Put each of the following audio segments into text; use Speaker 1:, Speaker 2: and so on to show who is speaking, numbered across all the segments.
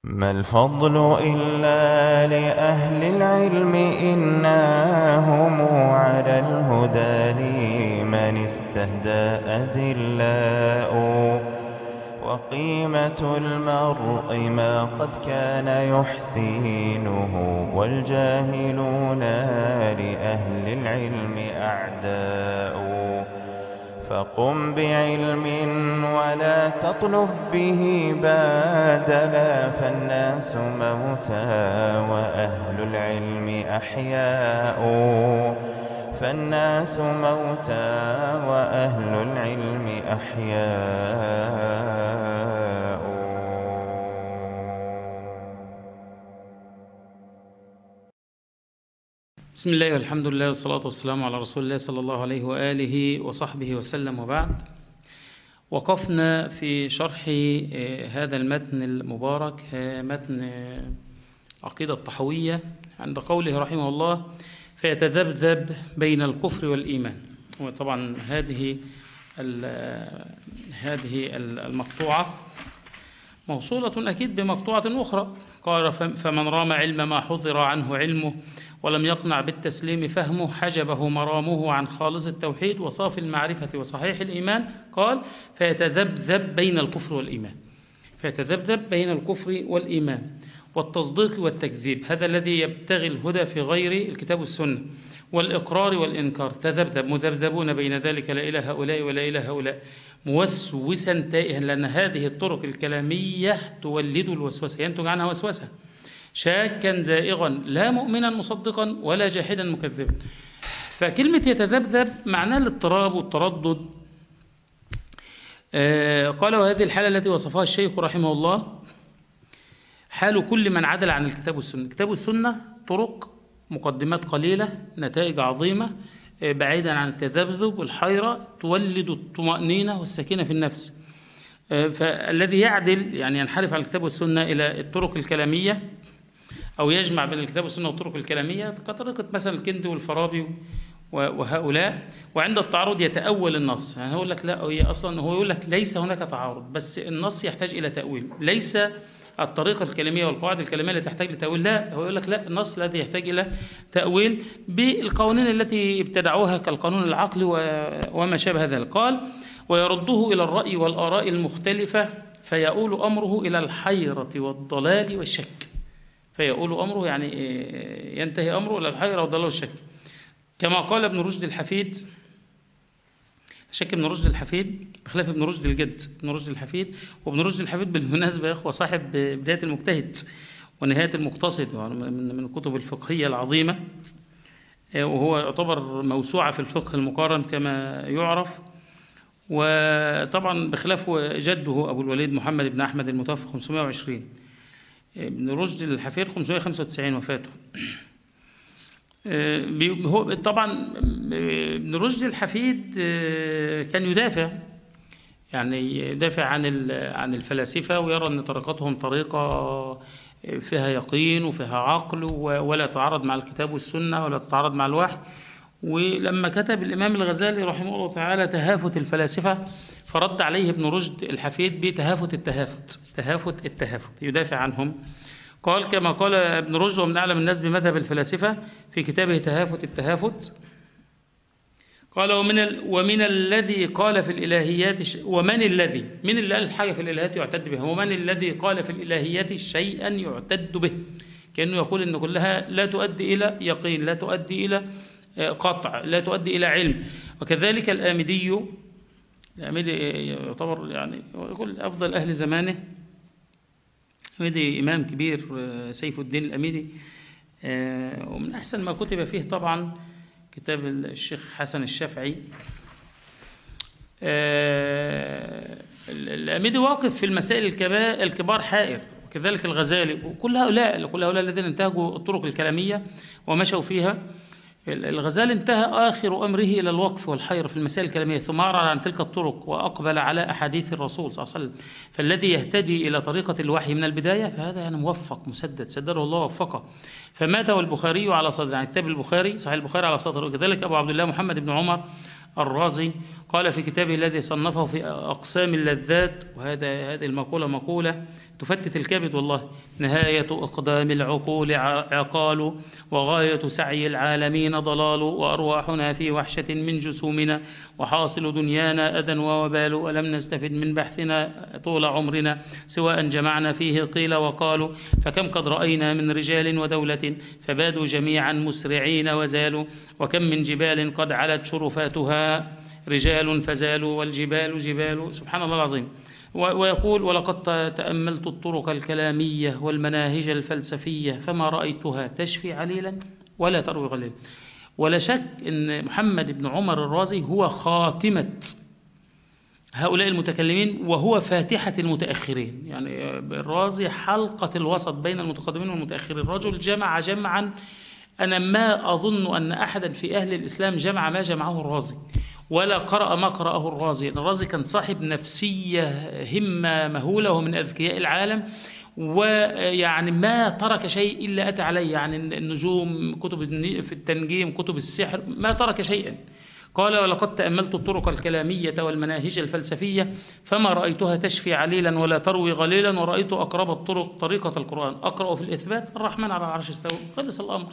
Speaker 1: ما الفضل إلا لأهل العلم إنهم على الهدى لمن استهدى أذلاء وقيمة المرء ما قد كان يحسينه والجاهلون لأهل العلم أعداء فقم بعلم ولا تطلب به بادلا فالناس موتى وأهل العلم أحياء فالناس موتى وأهل العلم أحياء.
Speaker 2: بسم الله والحمد لله والصلاة والسلام على رسول الله صلى الله عليه وآله وصحبه وسلم، وبعد. وقفنا في شرح هذا المتن المبارك، متن عقيدة الطحوية، عند قوله رحمه الله: فيتذبذب بين الكفر والإيمان. وطبعا هذه المقطوعة موصولة أكيد بمقطوعة أخرى. قال: فمن رام علم ما حضر عنه علمه ولم يقنع بالتسليم فهمه حجبه مرامه عن خالص التوحيد وصافي المعرفة وصحيح الإيمان. قال: فيتذبذب بين الكفر والإيمان. فيتذبذب بين الكفر والإيمان والتصديق والتكذيب، هذا الذي يبتغي الهدى في غير الكتاب والسنة، والإقرار والإنكار. تذبذب مذبذبون بين ذلك، لا إلى هؤلاء ولا إلى هؤلاء، موسوسا تائها، لأن هذه الطرق الكلامية تولد الوسوسة، ينتج عنها وسوسة. شاكا زائغا، لا مؤمنا مصدقا ولا جاحدا مكذبا. فكلمة يتذبذب معناها الاضطراب والتردد. قال: وهذه الحالة التي وصفها الشيخ رحمه الله حال كل من عدل عن الكتاب والسنة. الكتاب والسنة طرق، مقدمات قليلة، نتائج عظيمة، بعيدا عن التذبذب والحيرة، تولد الطمأنينة والسكينة في النفس. فالذي يعدل يعني ينحرف عن الكتاب والسنة إلى الطرق الكلامية، أو يجمع بين الكتاب والسنة والطرق الكلامية كطريقة مثلا الكندي والفارابي وهؤلاء، وعند التعارض يتأول النص. يعني هو يقول لك لا، هي أصلا هو يقول لك ليس هناك تعارض، بس النص يحتاج إلى تأويل، ليس الطريقة الكلامية والقواعد الكلامية التي تحتاج لتأويل. لا، هو يقول لك لا، النص الذي يحتاج إلى تأويل بالقوانين التي ابتدعوها كالقانون العقلي وما شابه ذلك. قال: ويرده إلى الرأي والآراء المختلفة فيؤول أمره إلى الحيرة والضلال والشك. فيؤول أمره يعني ينتهي أمره إلى الحيرة والضلال والشك، كما قال ابن رشد الحفيد. شك ابن رشد الحفيد بخلاف ابن رشد الجد. ابن رشد الحفيد، وابن رشد الحفيد بالمناسبة يا أخوة صاحب بداية المجتهد ونهاية المقتصد، من الكتب الفقهية العظيمة، وهو يعتبر موسوعة في الفقه المقارن كما يعرف. وطبعا بخلاف جده أبو الوليد محمد بن أحمد المتوفى 520. ابن رشد الحفيد 595 وفاته. هو طبعا ابن رشد الحفيد كان يدافع عن الفلاسفة، ويرى أن طريقتهم طريقة فيها يقين وفيها عقل، ولا تعارض مع الكتاب والسنة ولا تتعارض مع الوحي. ولما كتب الإمام الغزالي رحمه الله تعالى تهافت الفلاسفة، فرد عليه ابن رشد الحفيد بتهافت التهافت يدافع عنهم. قال: كما قال ابن رشد ومن أعلم الناس بمذهب الفلاسفة في كتابه تهافت التهافت، قال: ومن الذي قال في الإلهيات من اللي قال حاجة في الإلهيات يعتد بها، ومن الذي قال في الإلهيات شيئا يعتد به، كأنه يقول إن كلها لا تؤدي إلى يقين، لا تؤدي إلى قطع، لا تؤدي إلى علم. وكذلك الآمدي يعتبر يعني يقول أفضل أهل زمانه. الأميدي إمام كبير، سيف الدين الأميدي، ومن أحسن ما كتب فيه طبعا كتاب الشيخ حسن الشافعي. الأميدي واقف في المسائل الكبار حائر، وكذلك الغزالي، وكل هؤلاء الذين انتهجوا الطرق الكلامية ومشوا فيها. الغزالي انتهى آخر أمره إلى الوقف والحير في المسائل الكلامية، ثم أعرض عن تلك الطرق وأقبل على أحاديث الرسول صلى الله عليه وسلم. فالذي يهتدي إلى طريقة الوحي من البداية فهذا يعني موفق مسدد، سدره الله ووفقه. فمات والبخاري على صدر، يعني كتاب البخاري صحيح البخاري على صدره. وكذلك أبو عبد الله محمد بن عمر الرازي قال في كتابه الذي صنفه في أقسام اللذات، هذه المقولة مقولة تفتت الكبد والله: نهاية أقدام العقول عقال، وغاية سعي العالمين ضلال، وأرواحنا في وحشة من جسومنا، وحاصل دنيانا أذى ووبال، ولم نستفد من بحثنا طول عمرنا سواء جمعنا فيه قيل وقالوا. فكم قد رأينا من رجال ودولة فبادوا جميعا مسرعين وزالوا، وكم من جبال قد علت شرفاتها رجال فزالوا، والجبال جبال. سبحان الله العظيم. ويقول: ولقد تأملت الطرق الكلامية والمناهج الفلسفية فما رأيتها تشفي عليلا ولا تروي غليلا. ولا شك أن محمد بن عمر الرازي هو خاتمة هؤلاء المتكلمين وهو فاتحة المتأخرين. يعني الرازي حلقة الوسط بين المتقدمين والمتأخرين. الرجل جمع جمعا أنا ما أظن أن أحدا في أهل الإسلام جمع ما جمعه الرازي، ولا قرأ ما قرأه الرازي. الرازي كان صاحب نفسية همة مهولة ومن أذكياء العالم، ويعني ما ترك شيء إلا أتى عليه. يعني النجوم، كتب في التنجيم، كتب السحر، ما ترك شيئا. قال: ولقد تأملت الطرق الكلامية والمناهج الفلسفية فما رأيتها تشفي عليلا ولا تروي غليلا، ورأيت أقرب الطرق طريقة القرآن، أقرأ في الإثبات الرحمن على العرش استوى. خلص الأمر،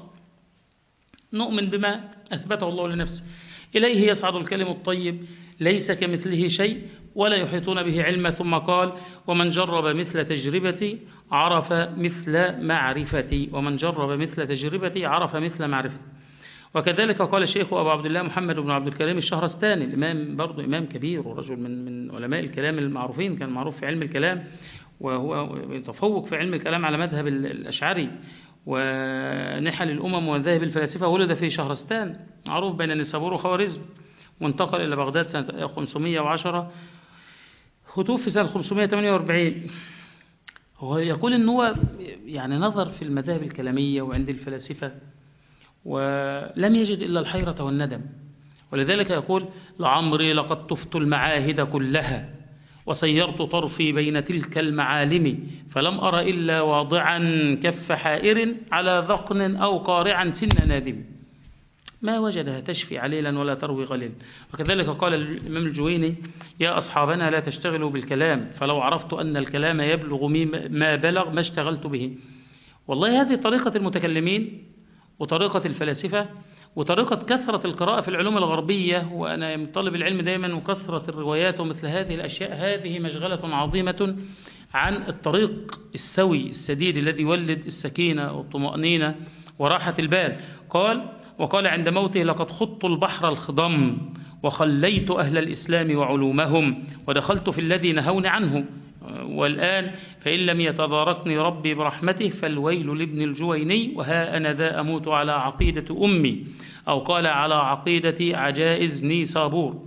Speaker 2: نؤمن بما أثبته الله لنفسه. إليه يصعد الكلم الطيب ليس كمثله شيء ولا يحيطون به علما. ثم قال: ومن جرب مثل تجربتي عرف مثل معرفتي، ومن جرب مثل تجربتي عرف مثل معرفتي. وكذلك قال الشيخ أبو عبد الله محمد بن عبد الكريم الشهرستاني، الإمام برضو إمام كبير ورجل من علماء الكلام المعروفين، كان معروف في علم الكلام، وهو يتفوق في علم الكلام على مذهب الأشعري ونحل الأمم ومذاهب الفلاسفة. ولد في شهرستان معروف بين نيسابور وخوارزم، وانتقل إلى بغداد سنة 510، وتوفي سنة 548. هو يقول إن هو يعني نظر في المذاهب الكلامية وعند الفلاسفة ولم يجد إلا الحيرة والندم، ولذلك يقول: لعمري لقد طفت المعاهد كلها وسيرت طرفي بين تلك المعالم، فلم أر إلا واضعا كف حائر على ذقن أو قارعا سن نادم. ما وجدها تشفي عليلا ولا تروي غليلا. وكذلك قال الإمام الجويني: يا أصحابنا لا تشتغلوا بالكلام، فلو عرفت أن الكلام يبلغ ما بلغ ما اشتغلت به. والله هذه طريقة المتكلمين وطريقة الفلاسفة وطريقة كثرة القراءة في العلوم الغربية. وأنا من طالب العلم دائما، وكثرة الروايات ومثل هذه الأشياء هذه مشغلة عظيمة عن الطريق السوي السديد الذي يولد السكينة والطمأنينة وراحة البال. وقال عند موته: لقد خضت البحر الخضم وخليت أهل الإسلام وعلومهم ودخلت في الذي نهوني عنه، والآن فإن لم يتباركني ربي برحمته فالويل لابن الجويني، وها أنا ذا أموت على عقيدة أمي، أو قال على عقيدة عجائز نيسابور.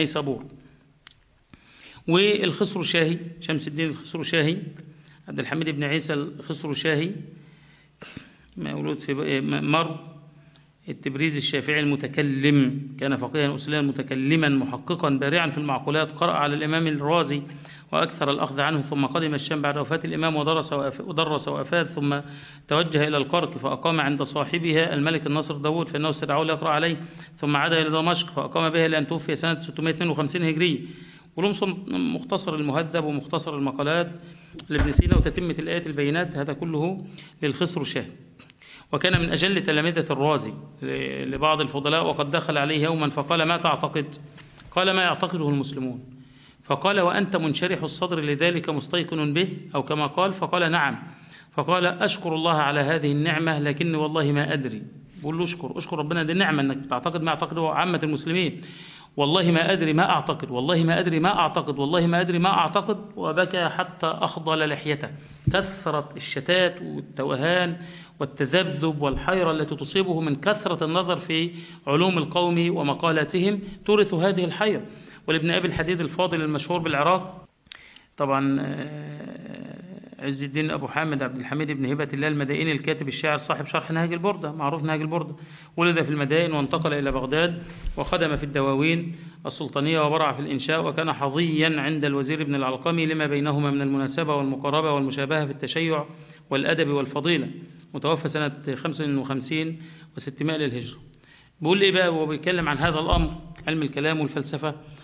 Speaker 2: والخسرشاهي شمس الدين الخسرشاهي عبد الحميد بن عيسى الخسرشاهي مولود في مر التبريز الشافعي المتكلم، كان فقيها أصوليا متكلما محققا بارعا في المعقولات، قرأ على الإمام الرازي وأكثر الأخذ عنه، ثم قدم الشام بعد وفاة الإمام ودرس وأفاد، ثم توجه إلى القرق فأقام عند صاحبها الملك الناصر داود فإنه استدعاه ليقرأ عليه، ثم عاد إلى دمشق فأقام بها لأن توفي سنة 652 هجرية. ولمص مختصر المهذب ومختصر المقالات لابن سينا وتتمة الآيات البينات، هذا كله للخسرشاهي. وكان من أجل تلامذة الرازي لبعض الفضلاء، وقد دخل عليه يوما فقال: ما تعتقد؟ قال: ما يعتقده المسلمون. فقال: وأنت منشرح الصدر لذلك مستيقن به؟ أو كما قال. فقال: نعم. فقال: أشكر الله على هذه النعمة لكني والله ما أدري. بقول له: أشكر ربنا، دي نعمة أنك تعتقد ما يعتقده عامة المسلمين. والله ما أدري ما أعتقد، والله ما أدري ما أعتقد، والله ما أدري ما أعتقد. وبكى حتى أخضل لحيته. كثرة الشتات والتوهان والتذبذب والحيرة التي تصيبه من كثرة النظر في علوم القوم ومقالاتهم تورث هذه الحيرة. ولابن أبي الحديد الفاضل المشهور بالعراق طبعا عز الدين أبو حامد عبد الحميد بن هبة الله المدائني الكاتب الشاعر صاحب شرح نهج البردة، معروف نهج البردة، ولد في المدائن وانتقل إلى بغداد وخدم في الدواوين السلطانية وبرع في الإنشاء، وكان حظيا عند الوزير ابن العلقمي لما بينهما من المناسبة والمقاربة والمشابهة في التشيع والأدب والفضيلة. متوفى سنة 55 و600 للهجرة. بيقول لي بقى وهو بيتكلم عن هذا الأمر علم الكلام والفلسفة؟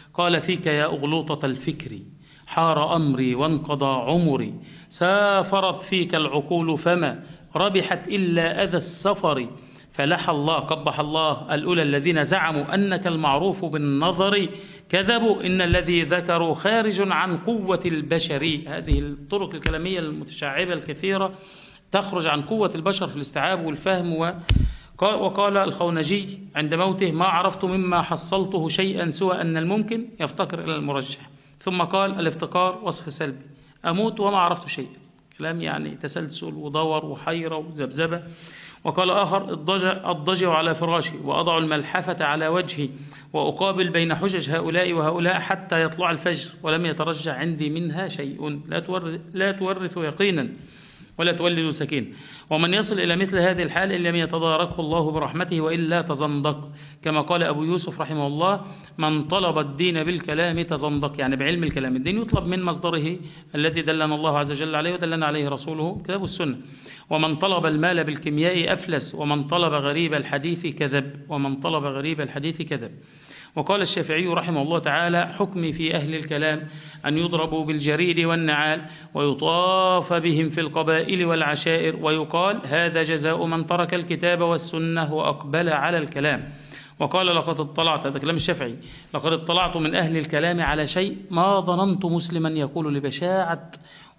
Speaker 2: قال فيك يا أغلوطة الفكر حار أمري وانقضى عمري، سافرت فيك العقول فما ربحت إلا أذى السفر، فلح الله قبح الله الأولى الذين زعموا أنك المعروف بالنظر كذبوا، إن الذي ذكروا خارج عن قوة البشر. هذه الطرق الكلامية المتشعبة الكثيرة تخرج عن قوة البشر في الاستيعاب والفهم. وقال الخونجي عند موته: ما عرفت مما حصلته شيئا سوى أن الممكن يفتقر إلى المرجح. ثم قال: الافتقار وصف سلبي، أموت وما عرفت شيئا. كلام يعني تسلسل ودور وحيرة وذبذبة. وقال آخر: أضجع على فراشي وأضع الملحفة على وجهي وأقابل بين حجج هؤلاء وهؤلاء حتى يطلع الفجر ولم يترجع عندي منها شيء. لا تورث يقينا ولا تولد سكينة. ومن يصل إلى مثل هذه الحال إن لم يتداركه الله برحمته وإلا تزندق، كما قال أبو يوسف رحمه الله: من طلب الدين بالكلام تزندق، يعني بعلم الكلام. الدين يطلب من مصدره الذي دلنا الله عز وجل عليه ودلنا عليه رسوله كتاب السنة. ومن طلب المال بالكيمياء أفلس، ومن طلب غريب الحديث كذب، ومن طلب غريب الحديث كذب. وقال الشافعي رحمه الله تعالى: حكمي في أهل الكلام أن يضربوا بالجريد والنعال ويطاف بهم في القبائل والعشائر، ويقال: هذا جزاء من ترك الكتاب والسنة وأقبل على الكلام. وقال: لقد اطلعت، هذا كلام الشافعي، لقد اطلعت من أهل الكلام على شيء ما ظننت مسلما يقول لبشاعة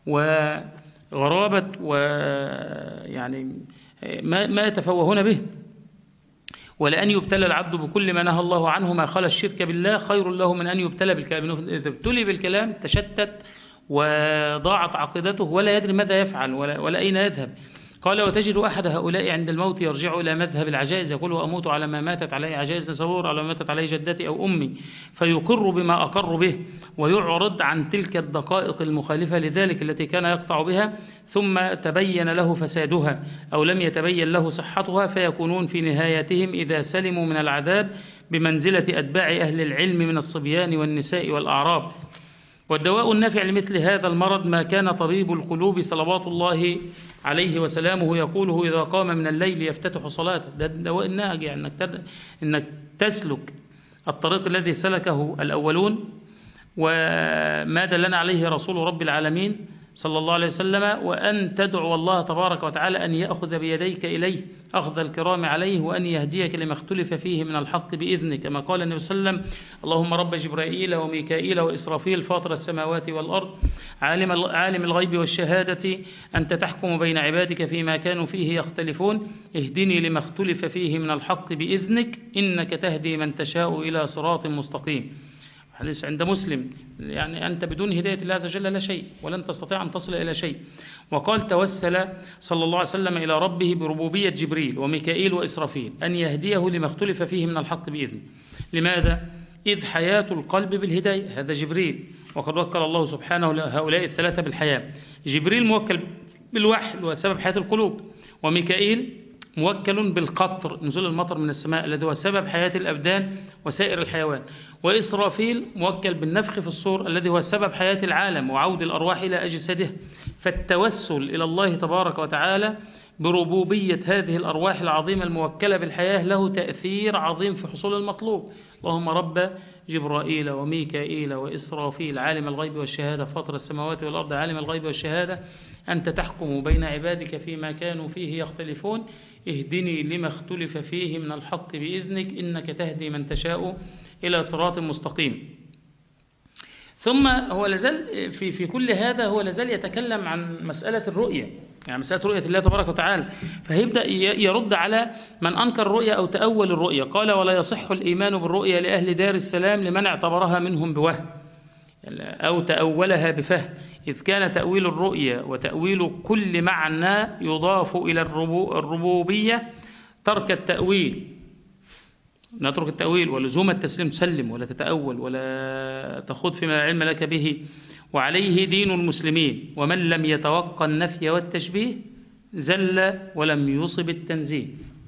Speaker 2: وغرابة ويعني ما يتفوهون به. ولأن يبتلى العبد بكل ما نهى الله عنه ما خلا الشرك بالله خير له من أن يبتلى بالكلام. إذا ابتلي بالكلام تشتت وضاعت عقيدته ولا يدري ماذا يفعل ولا أين يذهب. قال: وتجد أحد هؤلاء عند الموت يرجع إلى مذهب العجائز يقول: وأموت على ما ماتت عليه عجائز تصور، على ما ماتت عليه جدتي أو أمي، فيقر بما أقر به ويعرض عن تلك الدقائق المخالفة لذلك التي كان يقطع بها، ثم تبين له فسادها أو لم يتبين له صحتها، فيكونون في نهايتهم إذا سلموا من العذاب بمنزلة أتباع أهل العلم من الصبيان والنساء والأعراب. والدواء النافع لمثل هذا المرض ما كان طبيب القلوب صلوات الله عليه وسلامه يقوله إذا قام من الليل يفتتح صلاته. ده الدواء الناجع، يعني إنك تسلك الطريق الذي سلكه الأولون وما دلنا عليه رسول رب العالمين صلى الله عليه وسلم، وأن تدعو الله تبارك وتعالى أن يأخذ بيديك إليه أخذ الكرام عليه، وأن يهديك لما اختلف فيه من الحق بإذنه، كما قال النبي صلى الله عليه وسلم: اللهم رب جبرائيل وميكائيل وإسرافيل فاطر السماوات والأرض عالم الغيب والشهادة أنت تحكم بين عبادك فيما كانوا فيه يختلفون اهدني لما اختلف فيه من الحق بإذنك إنك تهدي من تشاء إلى صراط مستقيم. حديث عند مسلم، يعني أنت بدون هداية الله عز وجل لا شيء، ولن تستطيع أن تصل إلى شيء. وقال: توسل صلى الله عليه وسلم إلى ربه بربوبية جبريل وميكائيل وإسرافيل أن يهديه لما اختلف فيه من الحق بإذنه. لماذا؟ إذ حياة القلب بالهداية، هذا جبريل، وقد وكل الله سبحانه هؤلاء الثلاثة بالحياة. جبريل موكل بالوحي وسبب حياة القلوب، وميكائيل موكل بالقطر نزول المطر من السماء الذي هو سبب حياة الأبدان وسائر الحيوان، وإسرافيل موكل بالنفخ في الصور الذي هو سبب حياة العالم وعود الأرواح إلى أجسادها. فالتوسل إلى الله تبارك وتعالى بربوبية هذه الأرواح العظيمة الموكلة بالحياة له تأثير عظيم في حصول المطلوب. اللهم رب جبرائيل وميكائيل وإسرافيل عالم الغيب والشهادة فاطر السماوات والأرض عالم الغيب والشهادة أنت تحكم بين عبادك فيما كانوا فيه يختلفون اهدني لما اختلف فيه من الحق بإذنك إنك تهدي من تشاء إلى صراط مستقيم. ثم هو لازال في كل هذا هو لازال يتكلم عن مسألة الرؤية، يعني مسألة رؤية الله تبارك وتعالى، فهيبدأ يرد على من أنكر الرؤية أو تأول الرؤية. قال: ولا يصح الإيمان بالرؤية لأهل دار السلام لمن اعتبرها منهم بوهم أو تأولها بفهم، إذ كان تأويل الرؤية وتأويل كل معنى يضاف إلى الربوبية ترك التأويل، نترك التأويل ولزوم التسليم، تسلم ولا تتأول ولا تخوض فيما علم لك به، وعليه دين المسلمين، ومن لم يتوقع النفي والتشبيه زل ولم يصب التنزيه.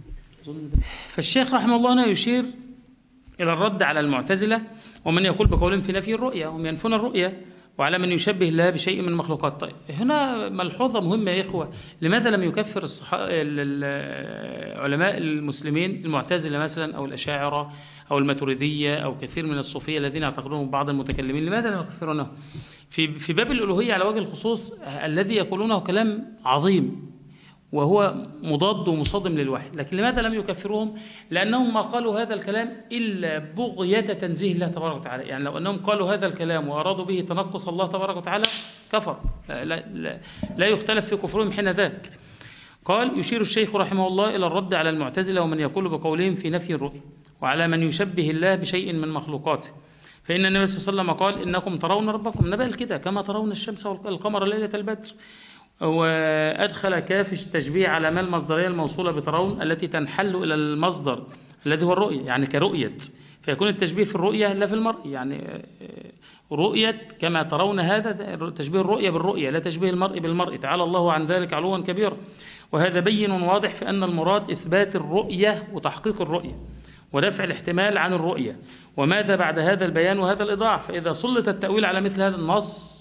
Speaker 2: فالشيخ رحمه الله هنا يشير إلى الرد على المعتزلة ومن يقول بقولهم في نفي الرؤية، هم ينفون الرؤية، وعلى من يشبه الله بشيء من المخلوقات. طيب هنا ملحوظة مهمة يا إخوة، لماذا لم يكفر علماء المسلمين المعتزلة مثلا أو الأشاعرة أو الماتريدية أو كثير من الصوفية الذين يعتقدون بعض المتكلمين، لماذا لا يكفرونه؟ في باب الألوهية على وجه الخصوص الذي يقولونه كلام عظيم وهو مضاد ومصادم للوحي، لكن لماذا لم يكفروهم؟ لأنهم ما قالوا هذا الكلام إلا بغية تنزيه الله تبارك وتعالى. يعني لو أنهم قالوا هذا الكلام وأرادوا به تنقص الله تبارك وتعالى كفر، لا يختلف في كفرهم حين ذاك. قال: يشير الشيخ رحمه الله إلى الرد على المعتزلة ومن يقول بقولهم في نفي الرؤية، وعلى من يشبه الله بشيء من مخلوقاته، فإن النبي صلى الله عليه وسلم قال: إنكم ترون ربكم نبال كده كما ترون الشمس والقمر ليلة البدر. وأدخل كاف التشبيه على ما المصدرية الموصولة بترون التي تنحل إلى المصدر الذي هو الرؤية، يعني كرؤية، فيكون التشبيه في الرؤية لا في المرء، يعني رؤية كما ترون، هذا تشبيه الرؤية بالرؤية لا تشبيه المرء بالمرء، تعالى الله عن ذلك علوا كبيرا. وهذا بين واضح في أن المراد إثبات الرؤية وتحقيق الرؤية ودفع الاحتمال عن الرؤية، وماذا بعد هذا البيان وهذا الإيضاح؟ فإذا سلط التأويل على مثل هذا النص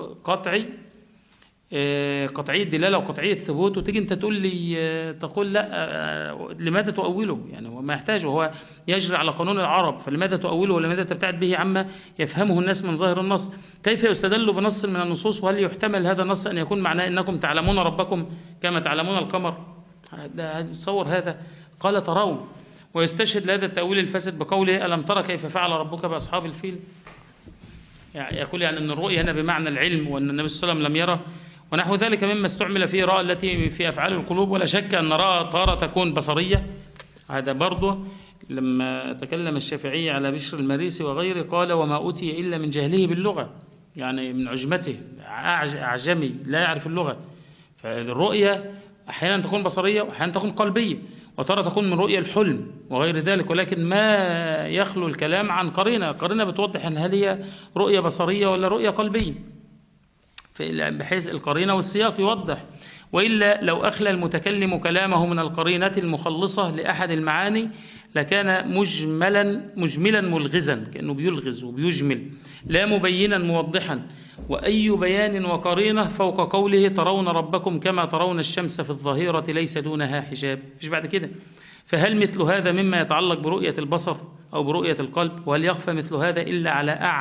Speaker 2: قطعي الدلالة وقطعي الثبوت، وتيجي أنت تقول لا، لماذا تؤوله؟ يعني هو ما يحتاج، وهو يجري على قانون العرب، فلماذا تؤوله ولماذا تبتعد به عما يفهمه الناس من ظاهر النص؟ كيف يستدل بنص من النصوص؟ وهل يحتمل هذا النص أن يكون معناه إنكم تعلمون ربكم كما تعلمون القمر؟ تصور هذا؟ قال ترون. ويستشهد لهذا التأويل الفاسد بقوله: ألم ترى كيف فعل ربك بأصحاب الفيل؟ يعني يقول يعني أن الرؤية هنا بمعنى العلم، وأن النبي صلى الله عليه وسلم لم يره، ونحو ذلك مما استعمل فيه راء التي في أفعال القلوب. ولا شك أن راء تارة تكون بصرية. هذا برضه لما تكلم الشافعي على بشر المريسي وغيره قال: وما أوتي إلا من جهله باللغة، يعني من عجمته، أعجمي لا يعرف اللغة. فالرؤية أحيانا تكون بصرية وأحيانا تكون قلبية، وترى تكون من رؤية الحلم وغير ذلك، ولكن ما يخلو الكلام عن قرينة بتوضح أن هل هي رؤية بصرية ولا رؤية قلبية، بحيث القرينة والسياق يوضح. وإلا لو أخلى المتكلم كلامه من القرينة المخلصة لأحد المعاني لكان مجملا ملغزا، كأنه بيلغز وبيجمل، لا مبينا موضحا. وأي بيان وقرينة فوق قوله: ترون ربكم كما ترون الشمس في الظهيرة ليس دونها حجاب؟ مش بعد كده؟ فهل مثل هذا مما يتعلق برؤية البصر أو برؤية القلب؟ وهل يخفى مثل هذا إلا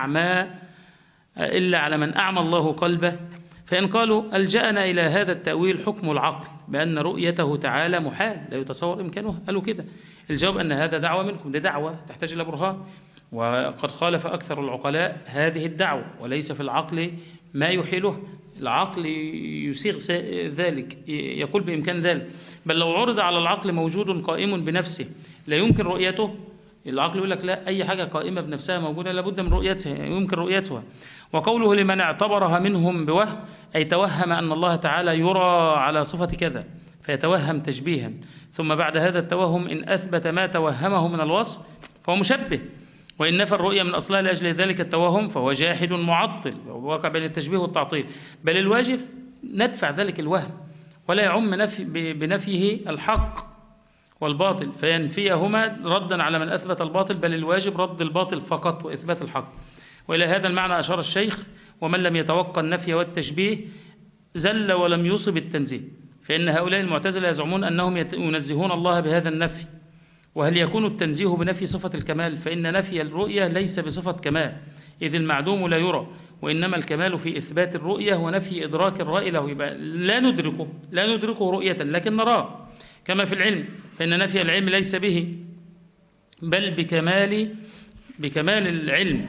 Speaker 2: على من أعمى الله قلبه؟ فإن قالوا ألجأنا إلى هذا التأويل حكم العقل بأن رؤيته تعالى محال لا يتصور إمكانها، قالوا كده. الجواب أن هذا دعوة منكم، دي دعوة تحتاج إلى برهان، وقد خالف أكثر العقلاء هذه الدعوة، وليس في العقل ما يحيله. العقل يسيغ ذلك، يقول بإمكان ذلك، بل لو عرض على العقل موجود قائم بنفسه لا يمكن رؤيته، العقل يقول لك لا، أي حاجة قائمة بنفسها موجودة لابد من رؤيتها، يمكن رؤيتها. وقوله لمن اعتبرها منهم بوهم، أي توهم أن الله تعالى يرى على صفة كذا فيتوهم تشبيها، ثم بعد هذا التوهم إن أثبت ما توهمه من الوصف فهو مشبه، وإن نفى الرؤية من أصلها لأجل ذلك التوهم فهو جاحد معطل، ووقع بين التشبيه والتعطيل. بل الواجب ندفع ذلك الوهم ولا يعم بنفيه الحق والباطل فينفيهما ردا على من أثبت الباطل، بل الواجب رد الباطل فقط وإثبات الحق. وإلى هذا المعنى أشار الشيخ: ومن لم يتوقع النفي والتشبيه زل ولم يصب التنزيه، فإن هؤلاء المعتزلة يزعمون أنهم ينزهون الله بهذا النفي. وهل يكون التنزيه بنفي صفة الكمال؟ فإن نفي الرؤية ليس بصفة كمال، إذ المعدوم لا يرى، وإنما الكمال في إثبات الرؤية ونفي إدراك الرأي له. يبقى لا ندركه رؤية لكن نراه، كما في العلم، فإن نفي العلم ليس به بل بكمال العلم،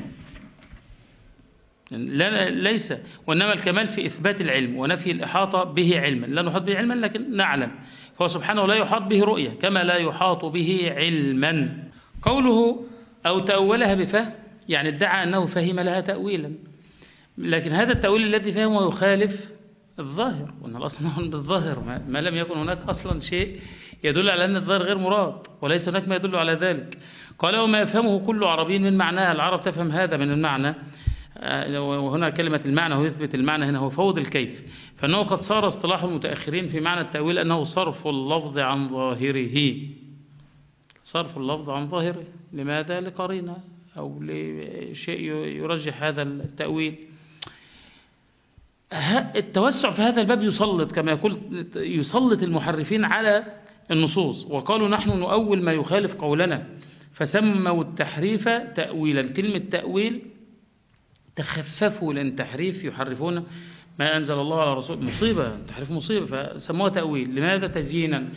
Speaker 2: ليس، وإنما الكمال في إثبات العلم ونفي الإحاطة به علما. لا نحاط به علما لكن نعلم، فهو سبحانه لا يحاط به رؤية كما لا يحاط به علما. قوله أو تأولها بفهم، يعني ادعى أنه فهم لها تأويلا، لكن هذا التأويل الذي فهمه يخالف الظاهر، وأن الأصل بالظاهر ما لم يكن هناك أصلا شيء يدل على أن الظاهر غير مراد، وليس هناك ما يدل على ذلك. قال: وما يفهمه كل عربي من معناه، العرب تفهم هذا من المعنى، وهنا كلمة المعنى هو يثبت المعنى، هنا هو فوض الكيف، فإنه قد صار اصطلاح المتأخرين في معنى التأويل أنه صرف اللفظ عن ظاهره. صرف اللفظ عن ظاهره، لماذا؟ لقرينة أو لشيء يرجح هذا التأويل. التوسع في هذا الباب يسلط، كما يقول يسلط المحرفين على النصوص، وقالوا نحن نؤول ما يخالف قولنا، فسموا التحريف تأويلا. كلمة تأويل تخففوا، لأن تحريف يحرفون ما أنزل الله على رسول، مصيبة، تحريف مصيبة، فسموها تأويل. لماذا؟ تزيينا.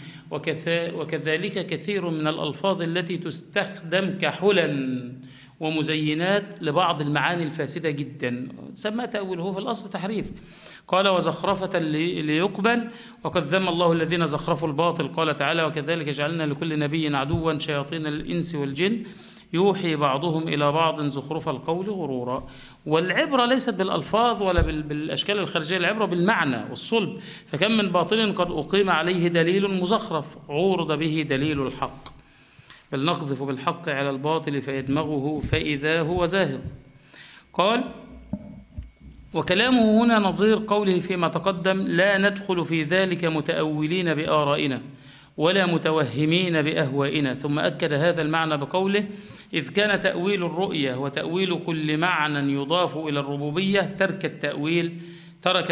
Speaker 2: وكذلك كثير من الألفاظ التي تستخدم كحلا ومزينات لبعض المعاني الفاسدة جدا سمى تأويل، هو في الأصل تحريف. قال وزخرفة ليقبل، وقد ذم الله الذين زخرفوا الباطل. قال تعالى وكذلك جعلنا لكل نبي عدوا شياطين الإنس والجن يوحي بعضهم إلى بعض زخرف القول غرورا. والعبرة ليست بالألفاظ ولا بالأشكال الخارجية، العبرة بالمعنى والصلب. فكم من باطل قد أقيم عليه دليل مزخرف عورض به دليل الحق، بل نقذف بالحق على الباطل فيدمغه فإذا هو زاهق. قال وكلامه هنا نظير قوله فيما تقدم لا ندخل في ذلك متأولين بآرائنا ولا متوهمين بأهوائنا. ثم أكد هذا المعنى بقوله إذ كان تأويل الرؤية وتأويل كل معنى يضاف إلى الربوبية ترك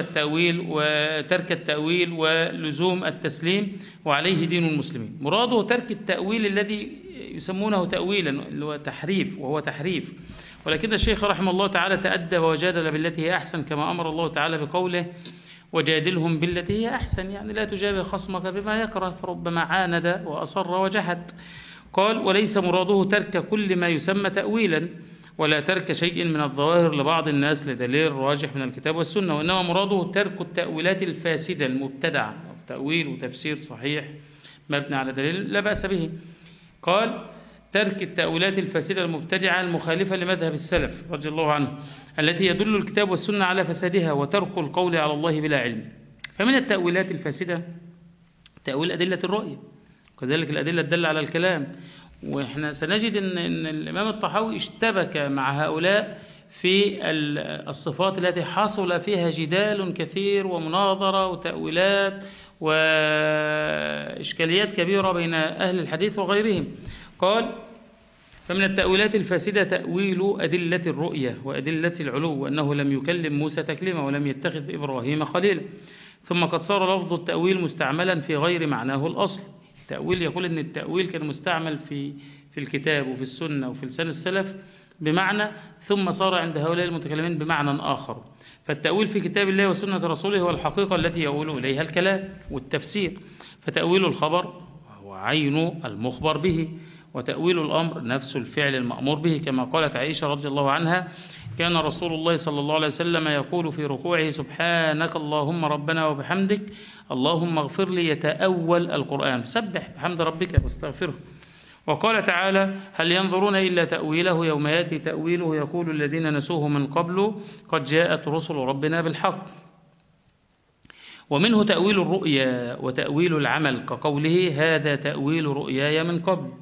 Speaker 2: التأويل ولزوم التسليم وعليه دين المسلمين. مراده ترك التأويل الذي يسمونه تأويلا اللي هو تحريف، وهو تحريف. ولكن الشيخ رحمه الله تعالى تأدب وجادل بالتي هي أحسن، كما أمر الله تعالى بقوله وجادلهم بالتي هي أحسن، يعني لا تجابه خصمك بما يكره فربما عاند وأصر وجحد. قال وليس مراده ترك كل ما يسمى تأويلا ولا ترك شيء من الظواهر لبعض الناس لدليل راجح من الكتاب والسنة، وإنما مراده ترك التأويلات الفاسدة المبتدعة. تأويل وتفسير صحيح مبني على دليل لا بأس به. قال ترك التأويلات الفاسدة المبتدعة المخالفة لمذهب السلف رضي الله عنه التي يدل الكتاب والسنة على فسادها، وترك القول على الله بلا علم. فمن التأويلات الفاسدة تأويل أدلة الرؤية، وكذلك الأدلة الدالة على الكلام. وإحنا سنجد أن الإمام الطحاوي اشتبك مع هؤلاء في الصفات التي حصل فيها جدال كثير ومناظرة وتأويلات وإشكاليات كبيرة بين أهل الحديث وغيرهم. قال فمن التأويلات الفاسدة تأويل أدلة الرؤية وأدلة العلو، وأنه لم يكلم موسى تكليما ولم يتخذ إبراهيم خليلا. ثم قد صار لفظ التأويل مستعملا في غير معناه الأصل. التأويل يقول أن التأويل كان مستعمل في الكتاب وفي السنة وفي لسان السلف بمعنى، ثم صار عند هؤلاء المتكلمين بمعنى آخر. فالتأويل في كتاب الله وسنة رسوله هو الحقيقة التي يؤول إليها الكلام والتفسير. فتأويل الخبر هو عين المخبر به، وتأويل الأمر نفس الفعل المأمور به، كما قالت عائشة رضي الله عنها كان رسول الله صلى الله عليه وسلم يقول في ركوعه سبحانك اللهم ربنا وبحمدك اللهم اغفر لي، يتأول القرآن، سبح بحمد ربك واستغفره. وقال تعالى هل ينظرون إلا تأويله يوم يأتي تأويله يقول الذين نسوه من قبل قد جاءت رسل ربنا بالحق. ومنه تأويل الرؤيا وتأويل العمل كقوله هذا تأويل رؤياي من قبل،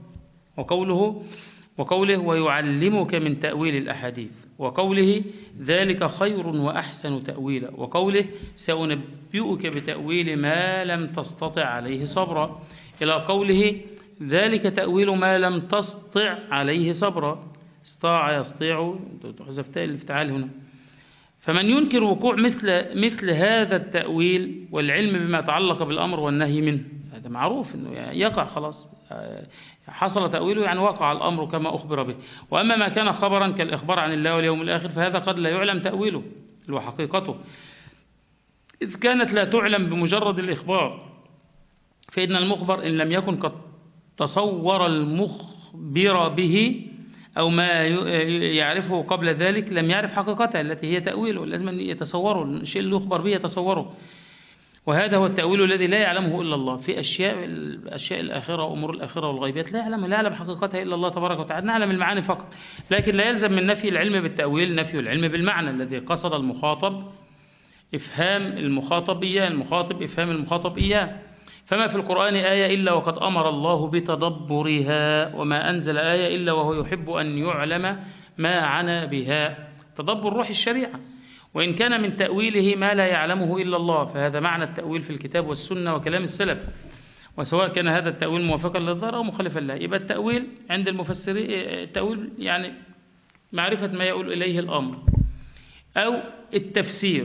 Speaker 2: وقوله ويعلمك من تأويل الأحاديث، وقوله ذلك خير وأحسن تأويلا، وقوله سأنبئك بتأويل ما لم تستطع عليه صبرا، إلى قوله ذلك تأويل ما لم تستطع عليه صبرا. استطاع يستطيع تحذف تاء الافتعال هنا. فمن ينكر وقوع مثل هذا التأويل والعلم بما يتعلق بالأمر والنهي منه، هذا معروف أنه يقع خلاص، حصل تأويله يعني وقع الأمر كما أخبر به. وأما ما كان خبرا كالإخبار عن الله واليوم الآخر فهذا قد لا يعلم تأويله وحقيقته، إذ كانت لا تعلم بمجرد الإخبار. فإن المخبر إن لم يكن قد تصور المخبر به أو ما يعرفه قبل ذلك لم يعرف حقيقته التي هي تأويله، لازم أن يتصوره الشيء اللي يخبر به يتصوره. وهذا هو التأويل الذي لا يعلمه إلا الله في أشياء الآخرة وأمور الآخرة والغيبات، لا يعلم حقيقتها إلا الله تبارك وتعالى، نعلم المعاني فقط. لكن لا يلزم من نفي العلم بالتأويل نفي العلم بالمعنى الذي قصد المخاطب إفهام المخاطب إياه. فما في القرآن آية إلا وقد أمر الله بتدبرها، وما أنزل آية إلا وهو يحب أن يعلم ما عنا بها، تدبر روح الشريعة. وإن كان من تأويله ما لا يعلمه إلا الله فهذا معنى التأويل في الكتاب والسنة وكلام السلف، وسواء كان هذا التأويل موافقا للظاهر أو مخالفا له. يبقى التأويل عند المفسرين التأويل يعني معرفة ما يؤول إليه الأمر أو التفسير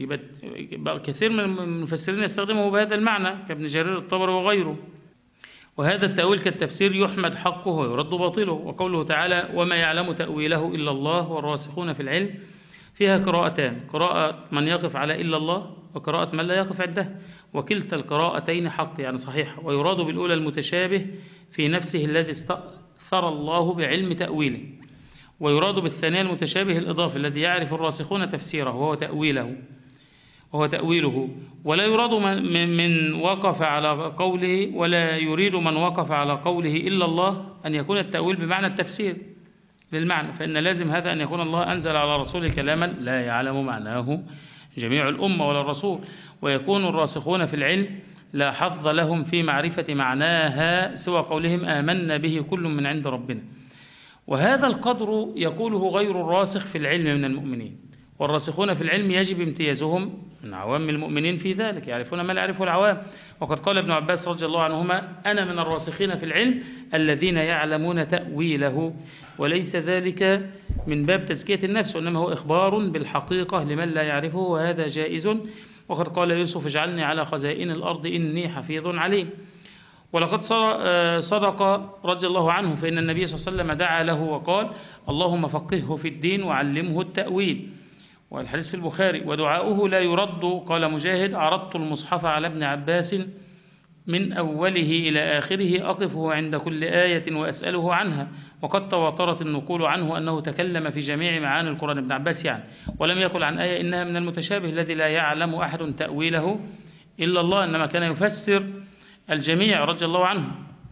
Speaker 2: يبقى كثير من المفسرين يستخدمه بهذا المعنى كابن جرير الطبري وغيره. وهذا التأويل كالتفسير يحمد حقه ويرد باطله. وقوله تعالى وما يعلم تأويله إلا الله والراسخون في العلم فيها قراءتان، قراءة من يقف على إلا الله وقراءة من لا يقف عنده، وكلتا القراءتين حق يعني صحيح. ويراد بالأولى المتشابه في نفسه الذي استأثر الله بعلم تأويله، ويراد بالثانية المتشابه الإضافي الذي يعرف الراسخون تفسيره وهو تأويله. ولا يراد من وقف على قوله، ولا يريد من وقف على قوله إلا الله أن يكون التأويل بمعنى التفسير للمعنى، فإن لازم هذا أن يكون الله أنزل على رسوله كلاما لا يعلم معناه جميع الأمة ولا الرسول، ويكون الراسخون في العلم لا حظ لهم في معرفة معناها سوى قولهم آمنا به كل من عند ربنا. وهذا القدر يقوله غير الراسخ في العلم من المؤمنين، والراسخون في العلم يجب امتيازهم من عوام المؤمنين في ذلك، يعرفون ما لا يعرفه العوام. وقد قال ابن عباس رضي الله عنهما أنا من الراسخين في العلم الذين يعلمون تأويله، وليس ذلك من باب تزكية النفس، وإنما هو إخبار بالحقيقة لمن لا يعرفه، وهذا جائز. وقد قال يوسف اجعلني على خزائن الأرض إني حفيظ عليم. ولقد صدق رضي الله عنه، فإن النبي صلى الله عليه وسلم دعا له وقال اللهم فقهه في الدين وعلمه التأويل، والحديث في البخاري. ودعاؤه لا يرد. قال مجاهد عرضت المصحف على ابن عباس من أوله إلى آخره أقفه عند كل آية وأسأله عنها. وقد تواترت النقول عنه أنه تكلم في جميع معاني القرآن، ابن عباس يعني، ولم يقل عن آية إنها من المتشابه الذي لا يعلم أحد تأويله إلا الله، إنما كان يفسر الجميع رضي الله عنه.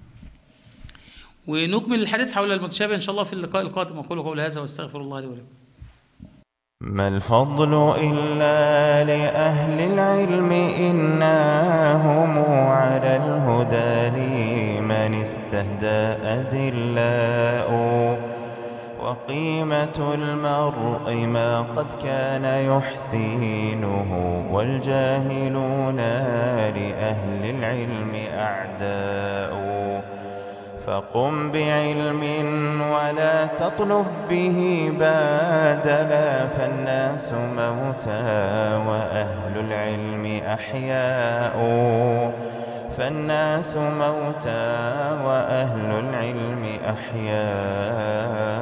Speaker 2: ونكمل الحديث حول المتشابه إن شاء الله في اللقاء القادم. أقول قول هذا واستغفر الله لي ولكم.
Speaker 1: ما الفضل إلا لأهل العلم إنا هم على الهدى لمن استهدى أذلاء، وقيمة المرء ما قد كان يحسينه والجاهلون لأهل العلم أعداء. فقم بعلم ولا تطلب به بادلا، فالناس موتى وأهل العلم أحياء. فالناس موتى وأهل العلم أحياء.